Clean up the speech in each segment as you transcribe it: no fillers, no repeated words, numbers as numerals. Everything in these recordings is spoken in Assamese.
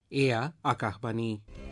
এয়া আকাশবাণী।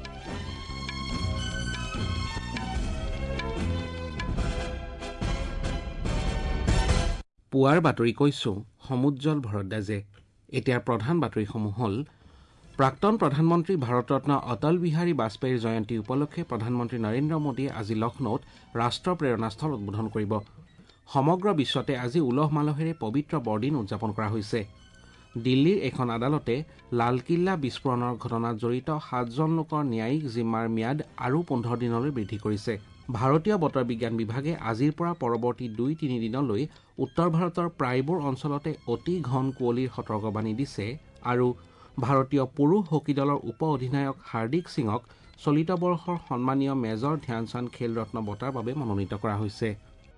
পুৱাৰ বাতৰি কৈছো সমুজ্জ্বল ভৰদ্বাজে। এতিয়াৰ প্ৰধান বাতৰিসমূহ হ'ল প্ৰাক্তন প্ৰধানমন্ত্ৰী ভাৰতৰত্ন অটল বিহাৰী বাজপেয়ীৰ জয়ন্তী উপলক্ষে প্ৰধানমন্ত্ৰী নৰেন্দ্ৰ মোদীয়ে আজি লক্ষ্ণৌত ৰাষ্ট্ৰ প্ৰেৰণাস্থল উদ্বোধন কৰিব। সমগ্ৰ বিশ্বতে আজি উলহ মালহেৰে পবিত্ৰ বৰদিন উদযাপন কৰা হৈছে। দিল্লীৰ এখন আদালতে লালকিল্লা বিস্ফোৰণৰ ঘটনাত জড়িত 7জন লোকৰ ন্যায়িক জিম্মাৰ ম্যাদ আৰু 15 দিনলৈ বৃদ্ধি কৰিছে। ভাৰতীয় বতৰ বিজ্ঞান বিভাগে আজিৰ পৰা পৰৱৰ্তী 2-3 দিনলৈ উত্তৰ ভাৰতৰ প্ৰায়বোৰ অঞ্চলতে অতি ঘন কুঁৱলীৰ সতৰ্কবাণী দিছে আৰু ভাৰতীয় পুৰুষ হকী দলৰ উপ অধিনায়ক হাৰ্দিক সিঙক চলিত বৰ্ষৰ সন্মানীয় মেজৰ ধ্যানচান্দ খেল ৰত্ন বঁটাৰ বাবে মনোনীত কৰা হৈছে।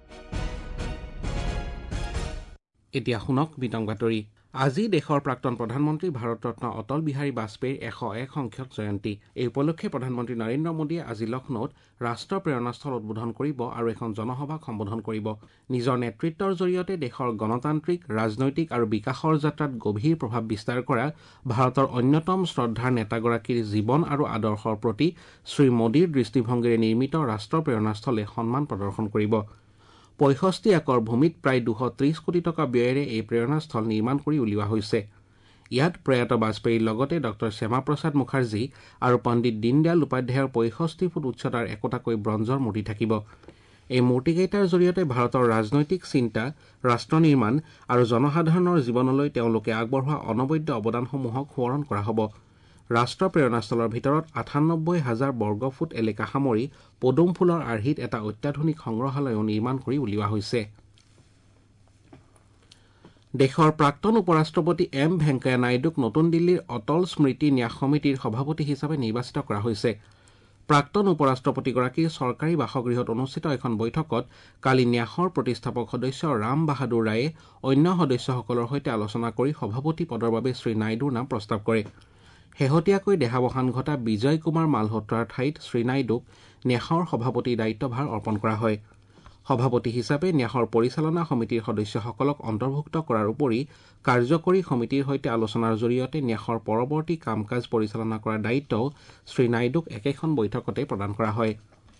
এতিয়া শুনক বিতং বাতৰি। আজি দেশৰ প্ৰাক্তন প্ৰধানমন্ত্ৰী ভাৰতৰত্ন অটল বিহাৰী বাজপেয়ীৰ 101 সংখ্যক জয়ন্তী। এই উপলক্ষে প্ৰধানমন্ত্ৰী নৰেন্দ্ৰ মোদীয়ে আজি লক্ষ্ণৌত ৰাষ্ট্ৰ প্ৰেৰণাস্থল উদ্বোধন কৰিব আৰু এখন জনসভাক সম্বোধন কৰিব। নিজৰ নেতৃত্বৰ জৰিয়তে দেশৰ গণতান্ত্ৰিক, ৰাজনৈতিক আৰু বিকাশৰ যাত্ৰাত গভীৰ প্ৰভাৱ বিস্তাৰ কৰা ভাৰতৰ অন্যতম শ্ৰদ্ধাৰ নেতাগৰাকীৰ জীৱন আৰু আদৰ্শৰ প্ৰতি শ্ৰী মোদীৰ দৃষ্টিভংগীৰে নিৰ্মিত ৰাষ্ট্ৰ প্ৰেৰণাস্থলে সন্মান প্ৰদৰ্শন কৰিব। 65 একৰ ভূমিত প্ৰায় 230 কোটি টকা ব্যয়েৰে এই প্ৰেৰণাস্থল নিৰ্মাণ কৰি উলিওৱা হৈছে। ইয়াত প্ৰয়াত বাজপেয়ীৰ লগতে ড শ্যামা প্ৰসাদ মুখাৰ্জী আৰু পণ্ডিত দীনদয়াল উপাধ্যায়ৰ 65 ফুট উচ্চতাৰ একোটাকৈ ব্ৰঞ্জৰ মূৰ্তি থাকিব। এই মূৰ্তিকেইটাৰ জৰিয়তে ভাৰতৰ ৰাজনৈতিক চিন্তা, ৰাষ্ট্ৰ নিৰ্মাণ আৰু জনসাধাৰণৰ জীৱনলৈ তেওঁলোকে আগবঢ়োৱা অনবদ্য অৱদানসমূহক সোঁৱৰণ কৰা হ'ব। ৰাষ্ট্ৰ প্ৰেৰণাস্থলৰ ভিতৰত 98,000 বৰ্গফুট এলেকা সামৰি পদুম ফুলৰ আৰ্হিত এটা অত্যাধুনিক সংগ্ৰহালয়ো নিৰ্মাণ কৰি উলিওৱা হৈছে। দেশৰ প্ৰাক্তন উপ ৰাষ্ট্ৰপতি এম ভেংকায়া নাইডুক নতুন দিল্লীৰ অটল স্মৃতি ন্যাস সমিতিৰ সভাপতি হিচাপে নিৰ্বাচিত কৰা হৈছে। প্ৰাক্তন উপ ৰাষ্ট্ৰপতিগৰাকীৰ চৰকাৰী বাসগৃহত অনুষ্ঠিত এখন বৈঠকত কালি ন্যাসৰ প্ৰতিষ্ঠাপক সদস্য ৰাম বাহাদুৰ ৰায়ে অন্য সদস্যসকলৰ সৈতে আলোচনা কৰি সভাপতি পদৰ বাবে শ্ৰী নাইডুৰ নাম প্ৰস্তাৱ কৰে। শেহতীয়াকৈ দেহাৱসান ঘটা বিজয় কুমাৰ মালহোত্ৰাৰ ঠাইত শ্ৰী নাইডুক ন্যাসৰ সভাপতিৰ দায়িত্বভাৰ অৰ্পণ কৰা হয়। সভাপতি হিচাপে ন্যাসৰ পৰিচালনা সমিতিৰ সদস্যসকলক অন্তৰ্ভুক্ত কৰাৰ উপৰি কাৰ্যকৰী সমিতিৰ সৈতে আলোচনাৰ জৰিয়তে ন্যাসৰ পৰৱৰ্তী কাম কাজ পৰিচালনা কৰাৰ দায়িত্বও শ্ৰী নাইডুক একেখন বৈঠকতে প্ৰদান কৰা হয়।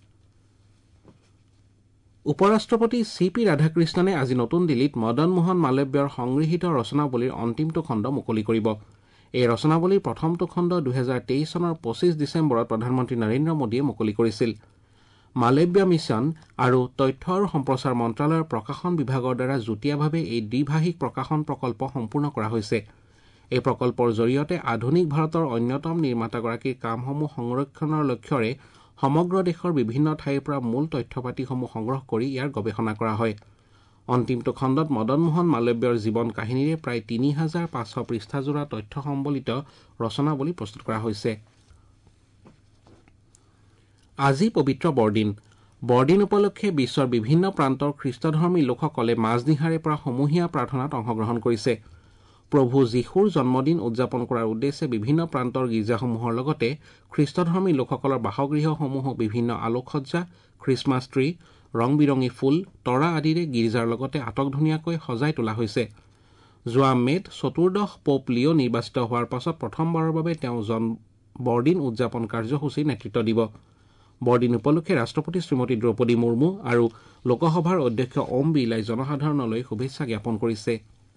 উপ ৰাষ্ট্ৰপতি চি পি ৰাধাকৃষ্ণনে আজি নতুন দিল্লীত মদন মোহন মালব্যৰ সংগৃহীত ৰচনাৱলীৰ অন্তিমটো খণ্ড মুকলি কৰিব। এই ৰচনাৱলীৰ প্ৰথমটো খণ্ড 2023 চনৰ 25 ডিচেম্বৰত প্ৰধানমন্ত্ৰী নৰেন্দ্ৰ মোদীয়ে মুকলি কৰিছিল। মালব্য মিছন আৰু তথ্য আৰু সম্প্ৰচাৰ মন্ত্ৰালয়ৰ প্ৰকাশন বিভাগৰ দ্বাৰা যুটীয়াভাৱে এই দ্বিভাষিক প্ৰকাশন প্ৰকল্প সম্পূৰ্ণ কৰা হৈছে। এই প্ৰকল্পৰ জৰিয়তে আধুনিক ভাৰতৰ অন্যতম নিৰ্মাতাগৰাকীৰ কামসমূহ সংৰক্ষণৰ লক্ষ্যৰে সমগ্ৰ দেশৰ বিভিন্ন ঠাইৰ পৰা মূল তথ্যপাতিসমূহ সংগ্ৰহ কৰি ইয়াৰ গৱেষণা কৰা হয়। অন্তিমটো খণ্ডত মদন মোহন মালব্যৰ জীৱন কাহিনীৰে প্ৰায় 3,500 পৃষ্ঠাজোৰা তথ্য সম্বলিত ৰচনাৱলী প্ৰস্তুত কৰা হৈছে। আজি পবিত্ৰ বৰদিন। বৰদিন উপলক্ষে বিশ্বৰ বিভিন্ন প্ৰান্তৰ খ্ৰীষ্টধৰ্মী লোকসকলে মাজনিশাৰে পৰা সমূহীয়া প্ৰাৰ্থনাত অংশগ্ৰহণ কৰিছে। প্ৰভু যীশুৰ জন্মদিন উদযাপন কৰাৰ উদ্দেশ্যে বিভিন্ন প্ৰান্তৰ গীৰ্জাসমূহৰ লগতে খ্ৰীষ্টধৰ্মী লোকসকলৰ বাসগৃহসমূহো বিভিন্ন আলোকসজ্জা, খ্ৰীষ্টমাছ ট্ৰী, ৰং বিৰঙী ফুল, তৰা আদিৰে গীৰ্জাৰ লগতে আটকধুনীয়াকৈ সজাই তোলা হৈছে। যোৱা মে'ত 14 পোপ লিঅ' নিৰ্বাচিত হোৱাৰ পাছত প্ৰথমবাৰৰ বাবে তেওঁ বৰদিন উদযাপন কাৰ্যসূচীৰ নেতৃত্ব দিব। বৰদিন উপলক্ষে ৰাষ্ট্ৰপতি শ্ৰীমতী দ্ৰৌপদী মুৰ্মু আৰু লোকসভাৰ অধ্যক্ষ ওম বিৰলাই জনসাধাৰণলৈ শুভেচ্ছা জ্ঞাপন কৰিছে।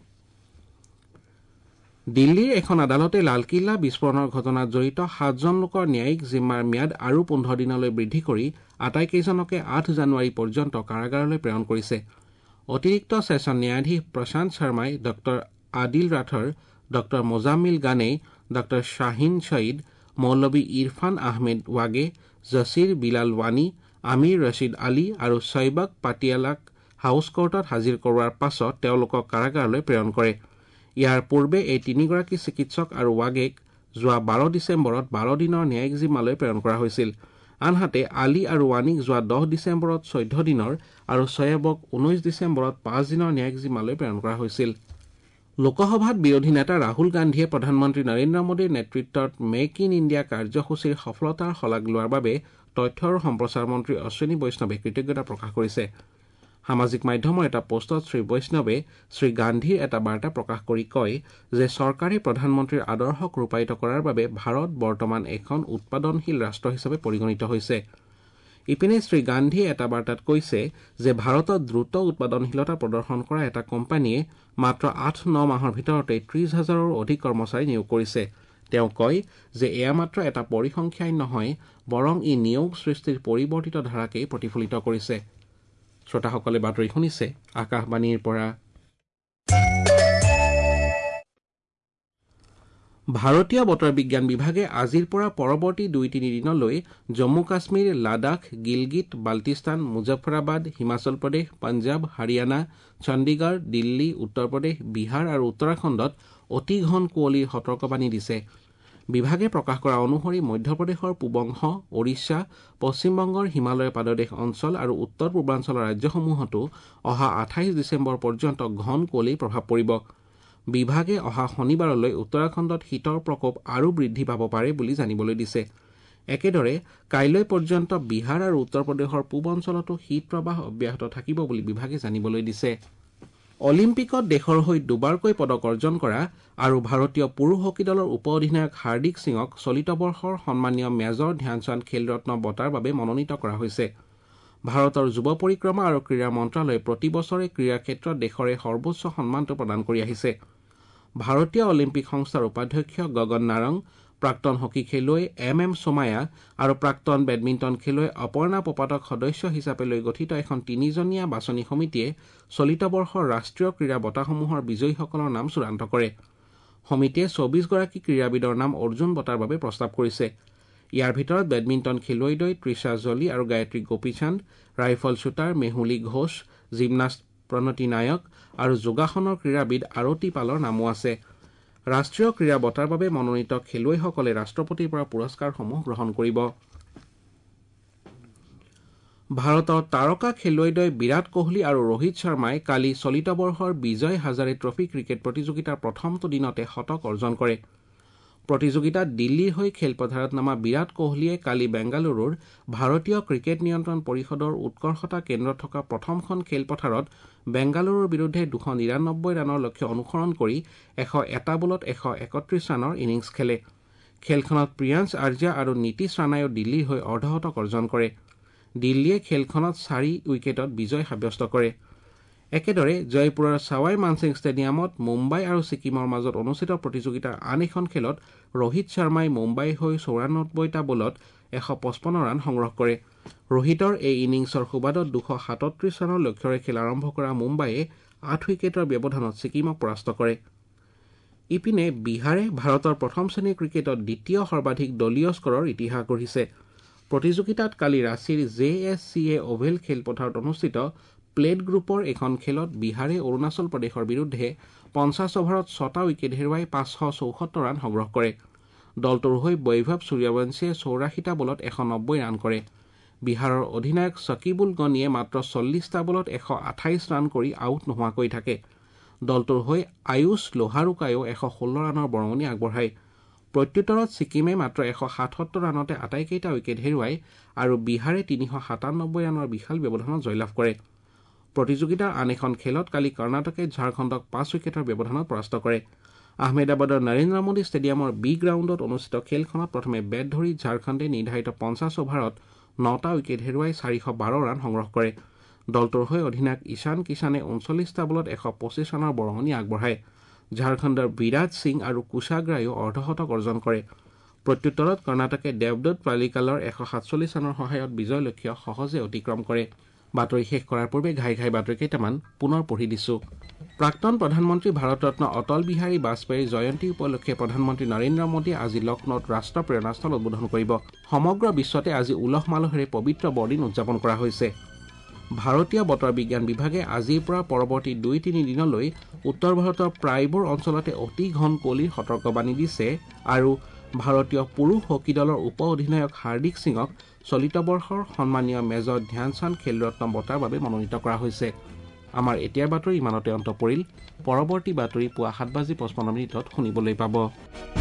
দিল্লীৰ এখন আদালতে লালকিল্লা বিস্ফোৰণৰ ঘটনাত জড়িত 7জন লোকৰ ন্যায়িক জিম্মাৰ ম্যাদ আৰু 15 দিনলৈ বৃদ্ধি কৰি আটাইকেইজনকে 8 জানুৱাৰী পৰ্যন্ত কাৰাগাৰলৈ প্ৰেৰণ কৰিছে। অতিৰিক্ত ছেছন ন্যায়াধীশ প্ৰশান্ত শৰ্মাই ড আদিল ৰাথৰ, ড মোজাম্মিল গানেই, ড শ্বাহিন ছয়ীদ, মৌলবী ইৰফান আহমেদ ৱাগে, জছিৰ বিলাল ৱানী, আমিৰ ৰছিদ আলী আৰু ছয়বাক পাটিয়ালাক হাউছ কোৰ্টত হাজিৰ কৰোৱাৰ পাছত তেওঁলোকক কাৰাগাৰলৈ প্ৰেৰণ কৰে। ইয়াৰ পূৰ্বে এই তিনিগৰাকী চিকিৎসক আৰু ৱাগেক যোৱা 12 ডিচেম্বৰত 12 দিনৰ ন্যায়িক জিম্মালৈ প্ৰেৰণ কৰা হৈছিল। আনহাতে আলী আৰু ৱানীক যোৱা 10 ডিচেম্বৰত 14 দিনৰ আৰু ছয়েবক 19 ডিচেম্বৰত 5 দিনৰ ন্যায়িক জিম্মালৈ প্ৰেৰণ কৰা হৈছিল। লোকসভাত বিৰোধী নেতা ৰাহুল গান্ধীয়ে প্ৰধানমন্ত্ৰী নৰেন্দ্ৰ মোদীৰ নেতৃত্বত মেক ইন ইণ্ডিয়া কাৰ্যসূচীৰ সফলতাৰ শলাগ লোৱাৰ বাবে তথ্য আৰু সম্প্ৰচাৰ মন্ত্ৰী অশ্বিনী বৈষ্ণৱে কৃতজ্ঞতা প্ৰকাশ কৰিছে। সামাজিক মাধ্যমৰ এটা পোষ্টত শ্ৰী বৈষ্ণৱে শ্ৰী গান্ধীৰ এটা বাৰ্তা প্ৰকাশ কৰি কয় যে চৰকাৰে প্ৰধানমন্ত্ৰীৰ আদৰ্শক ৰূপায়িত কৰাৰ বাবে ভাৰত বৰ্তমান এখন উৎপাদনশীল ৰাষ্ট্ৰ হিচাপে পৰিগণিত হৈছে। ইপিনে শ্ৰী গান্ধীয়ে এটা বাৰ্তাত কৈছে যে ভাৰতত দ্ৰুত উৎপাদনশীলতা প্ৰদৰ্শন কৰা এটা কোম্পানীয়ে মাত্ৰ 8-9 মাহৰ ভিতৰতে 30,000ৰো অধিক কৰ্মচাৰী নিয়োগ কৰিছে। তেওঁ কয় যে এয়া মাত্ৰ এটা পৰিসংখ্যাই নহয়, বৰং ই নিয়োগ সৃষ্টিৰ পৰিৱৰ্তিত ধাৰাকেই প্ৰতিফলিত কৰিছে। শ্ৰোতাসকলে বাতৰি শুনিছে আকাশবাণীৰ পৰা। ভাৰতীয় বতৰ বিজ্ঞান বিভাগে আজিৰ পৰা পৰৱৰ্তী 2-3 দিনলৈ জম্মু কাশ্মীৰ, লাডাখ, গিলগিট, বাল্টিস্তান, মুজফৰাবাদ, হিমাচল প্ৰদেশ, পঞ্জাৱ, হাৰিয়ানা, চণ্ডীগড়, দিল্লী, উত্তৰ প্ৰদেশ, বিহাৰ আৰু উত্তৰাখণ্ডত অতি ঘন কুঁৱলীৰ সতৰ্কবাণী দিছে। বিভাগে প্ৰকাশ কৰা অনুসৰি মধ্যপ্ৰদেশৰ পূবংশ, ওড়িশা, পশ্চিমবংগৰ হিমালয় পাদদেশ অঞ্চল আৰু উত্তৰ পূৰ্বাঞ্চলৰ ৰাজ্যসমূহতো অহা 28 ডিচেম্বৰ পৰ্যন্ত ঘন কুঁৱলীৰ প্ৰভাৱ পৰিব। বিভাগে অহা শনিবাৰলৈ উত্তৰাখণ্ডত শীতৰ প্ৰকোপ আৰু বৃদ্ধি পাব পাৰে বুলি জানিবলৈ দিছে। একেদৰে কাইলৈ পৰ্যন্ত বিহাৰ আৰু উত্তৰ প্ৰদেশৰ পূব অঞ্চলতো শীত প্ৰবাহ অব্যাহত থাকিব বুলি বিভাগে জানিবলৈ দিছে। অলিম্পিকত দেশৰ হৈ দুবাৰকৈ পদক অৰ্জন কৰা আৰু ভাৰতীয় পুৰুষ হকী দলৰ উপ অধিনায়ক হাৰ্দিক সিঙক চলিত বৰ্ষৰ সন্মানীয় মেজৰ ধ্যানচান্দ খেলৰত্ন বঁটাৰ বাবে মনোনীত কৰা হৈছে। ভাৰতৰ যুৱ পৰিক্ৰমা আৰু ক্ৰীড়া মন্ত্ৰালয়ে প্ৰতি বছৰে ক্ৰীড়া ক্ষেত্ৰত দেশৰ এই সৰ্বোচ্চ সন্মানটো প্ৰদান কৰি আহিছে। ভাৰতীয় অলিম্পিক সংস্থাৰ উপাধ্যক্ষ গগন নাৰং, প্ৰাক্তন হকী খেলুৱৈ MM সোমায়া আৰু প্ৰাক্তন বেডমিণ্টন খেলুৱৈ অপৰ্ণা পোপাটক সদস্য হিচাপে লৈ গঠিত এখন 3জনীয়া বাছনি সমিতিয়ে চলিত বৰ্ষৰ ৰাষ্ট্ৰীয় ক্ৰীড়া বঁটাসমূহৰ বিজয়ীসকলৰ নাম চূড়ান্ত কৰে। সমিতিয়ে 24গৰাকী ক্ৰীড়াবিদৰ নাম অৰ্জুন বঁটাৰ বাবে প্ৰস্তাৱ কৰিছে। ইয়াৰ ভিতৰত বেডমিণ্টন খেলুৱৈদ্বয় তৃষা জলি আৰু Gayatri Gopichand, rifle shooter Mehuli Ghosh, gymnast Pranati Nayak আৰু যোগাসনৰ ক্ৰীড়াবিদ আৰতি পালৰ নামো আছে। ৰাষ্ট্ৰীয় ক্ৰীড়া বঁটাৰ বাবে মনোনীত খেলুৱৈসকলে ৰাষ্ট্ৰপতিৰ পৰা পুৰস্কাৰসমূহ গ্ৰহণ কৰিব। ভাৰতৰ তাৰকা খেলুৱৈদ্বয় বিৰাট কোহলি আৰু ৰোহিত শৰ্মাই কালি চলিত বৰ্ষৰ বিজয় হাজাৰে ট্ৰফী ক্ৰিকেট প্ৰতিযোগিতাৰ প্ৰথমটো দিনতে শতক অৰ্জন কৰে। প্ৰতিযোগিতাত দিল্লীৰ হৈ খেলপথাৰত নামা বিৰাট কোহলিয়ে কালি বেংগালুৰুৰ ভাৰতীয় ক্ৰিকেট নিয়ন্ত্ৰণ পৰিষদৰ উৎকৰ্ষতা কেন্দ্ৰত থকা প্ৰথমখন খেলপথাৰত বেংগালুৰুৰ বিৰুদ্ধে 299 ৰানৰ লক্ষ্য অনুসৰণ কৰি 101 বলত 131 ৰানৰ ইনিংছ খেলে। খেলখনত প্ৰিয়াংশ আৰ্যা আৰু নীতিশ ৰাণায়ো দিল্লীৰ হৈ অৰ্ধশতক অৰ্জন কৰে। দিল্লীয়ে খেলখনত 4 উইকেটত বিজয় সাব্যস্ত কৰে। একেদৰে জয়পুৰৰ ছাৱাই মানসিং ষ্টেডিয়ামত মুম্বাই আৰু ছিকিমৰ মাজত অনুষ্ঠিত প্ৰতিযোগিতাৰ আন এখন খেলত ৰোহিত শৰ্মাই মুম্বাইৰ হৈ 94টা বলত 155 ৰান সংগ্ৰহ কৰে। ৰোহিতৰ এই ইনিংছৰ সুবাদত 237 ৰানৰ লক্ষ্যৰে খেল আৰম্ভ কৰা মুম্বাইয়ে 8 উইকেটৰ ব্যৱধানত ছিকিমক পৰাস্ত কৰে। ইপিনে বিহাৰে ভাৰতৰ প্ৰথম শ্ৰেণীৰ ক্ৰিকেটত দ্বিতীয় সৰ্বাধিক দলীয় স্কৰৰ ইতিহাস গঢ়িছে। প্ৰতিযোগিতাত কালি ৰাঁচীৰ JSCA অভেল খেলপথাৰত অনুষ্ঠিত প্লেট গ্ৰুপৰ এখন খেলত বিহাৰে অৰুণাচল প্ৰদেশৰ বিৰুদ্ধে 50 অভাৰত 6টা উইকেট হেৰুৱাই 574 ৰান সংগ্ৰহ কৰে। দলটোৰ হৈ বৈভৱ সূৰ্যবংশীয়ে 84টা বলত 190 ৰান কৰে। বিহাৰৰ অধিনায়ক শকিবুল গনিয়ে মাত্ৰ 40টা বলত 128 ৰান কৰি আউট নোহোৱাকৈ থাকে। দলটোৰ হৈ আয়ুষ লোহাৰুকায়ো 116 ৰানৰ বৰঙণি আগবঢ়ায়। প্ৰত্যুত্তৰত ছিকিমে মাত্ৰ 177 ৰানতে আটাইকেইটা উইকেট হেৰুৱায় আৰু বিহাৰে 397 ৰানৰ বিশাল ব্যৱধানত জয়লাভ কৰে। প্ৰতিযোগিতাৰ আন এখন খেলত কালি কৰ্ণাটকে ঝাৰখণ্ডক 5 উইকেটৰ ব্যৱধানত পৰাস্ত কৰে। আহমেদাবাদৰ নৰেন্দ্ৰ মোদী ষ্টেডিয়ামৰ বি গ্ৰাউণ্ডত অনুষ্ঠিত খেলখনত প্ৰথমে বেট ধৰি ঝাৰখণ্ডে নিৰ্ধাৰিত 50 অভাৰত 9টা উইকেট হেৰুৱাই 412 ৰান সংগ্ৰহ কৰে। দলটোৰ হৈ অধিনায়ক ঈশান কিষাণে 39টা বলত 125 ৰানৰ বৰঙণি আগবঢ়ায়। ঝাৰখণ্ডৰ বিৰাজ সিং আৰু কুশাগ্ৰায়ো অৰ্ধশতক অৰ্জন কৰে। প্ৰত্যুত্তৰত কৰ্ণাটকে দেৱদত্ত পালিকালৰ 147 ৰানৰ সহায়ত বিজয় লক্ষ্য সহজে অতিক্ৰম কৰে। বাতৰি শেষ কৰাৰ পূৰ্বে ঘাই ঘাই বাতৰি কেইটামান পুনৰ পঢ়ি দিছো। প্ৰাক্তন প্ৰধানমন্ত্ৰী ভাৰতৰত্ন অটল বিহাৰী বাজপেয়ীৰ জয়ন্তী উপলক্ষে প্ৰধানমন্ত্ৰী নৰেন্দ্ৰ মোদীয়ে আজি লক্ষ্ণৌত ৰাষ্ট্ৰ প্ৰেৰণাস্থল উদ্বোধন কৰিব। সমগ্ৰ বিশ্বতে আজি উলহ মালহেৰে পবিত্ৰ বৰদিন উদযাপন কৰা হৈছে। ভাৰতীয় বতৰ বিজ্ঞান বিভাগে আজিৰ পৰা পৰৱৰ্তী 2-3 দিনলৈ উত্তৰ ভাৰতৰ প্ৰায়বোৰ অঞ্চলতে অতি ঘন কুঁৱলীৰ সতৰ্কবাণী দিছে আৰু ভাৰতীয় পুৰুষ হকী দলৰ উপ অধিনায়ক হাৰ্দিক সিঙক চলিত বৰ্ষৰ সন্মানীয় মেজৰ ধ্যানচান্দ খেলৰত্ন বঁটাৰ বাবে মনোনীত কৰা হৈছে। আমাৰ এতিয়াৰ বাতৰি ইমানতে অন্ত পৰিল। পৰৱৰ্তী বাতৰি পুৱা 7:55 শুনিবলৈ পাব।